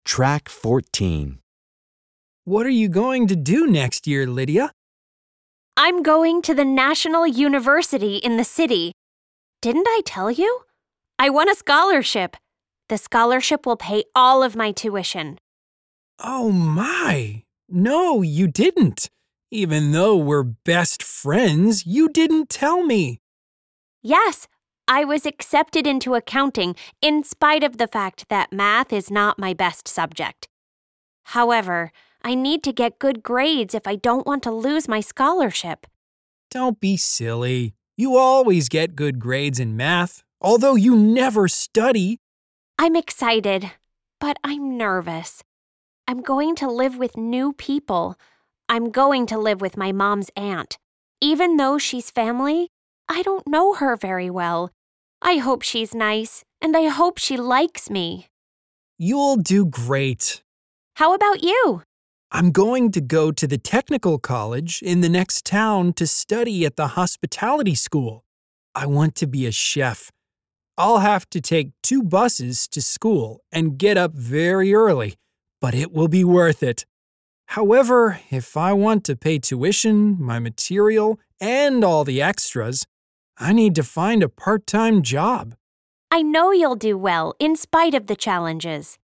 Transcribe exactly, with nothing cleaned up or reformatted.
Track fourteen. What are you going to do next year, Lydia? I'm going to the National University in the city. Didn't I tell you? I won a scholarship. The scholarship will pay all of my tuition. Oh my! No, you didn't. Even though we're best friends, you didn't tell me. Yes, I was accepted into accounting in spite of the fact that math is not my best subject. However, I need to get good grades if I don't want to lose my scholarship. Don't be silly. You always get good grades in math, although you never study. I'm excited, but I'm nervous. I'm going to live with new people. I'm going to live with my mom's aunt. Even though she's family, I don't know her very well. I hope she's nice, and I hope she likes me. You'll do great. How about you? I'm going to go to the technical college in the next town to study at the hospitality school. I want to be a chef. I'll have to take two buses to school and get up very early, but it will be worth it. However, if I want to pay tuition, my material, and all the extras, I need to find a part-time job. I know you'll do well in spite of the challenges.